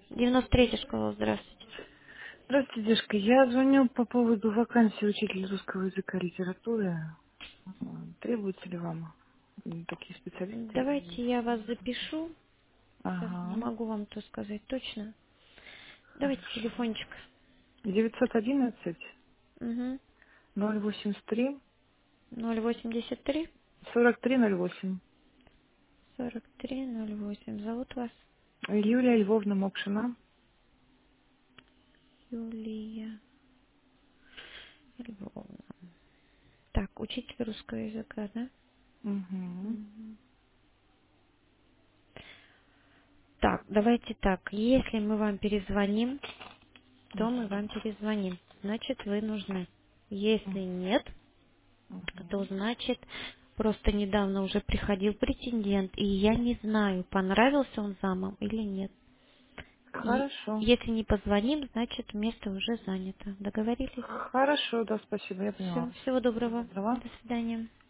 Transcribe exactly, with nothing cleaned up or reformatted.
девяносто третья школа, здравствуйте. Здравствуйте, девушка. Я звоню по поводу вакансии учителя русского языка и литературы. А, Требуются ли вам м, такие специалисты? Или... Давайте я вас запишу. Сейчас не Ага. могу вам то сказать точно. Давайте Хорошо. телефончик. девятьсот одиннадцать Угу. ноль восемьдесят три ноль восемьдесят три сорок три ноль восемь. сорок три ноль восемь. Зовут вас Юлия Львовна Мокшина. Юлия Львовна. Так, учитель русского языка, да? Угу. Мгм. Так, давайте так. Если мы вам перезвоним, то мы вам перезвоним. Значит, вы нужны. Если нет, то Угу. значит, просто недавно уже приходил претендент, и я не знаю, понравился он замом или нет. И Хорошо. если не позвоним, значит, место уже занято. Договорились? Хорошо, да, спасибо, я поняла Все, вас. всего Всего доброго. доброго. До свидания.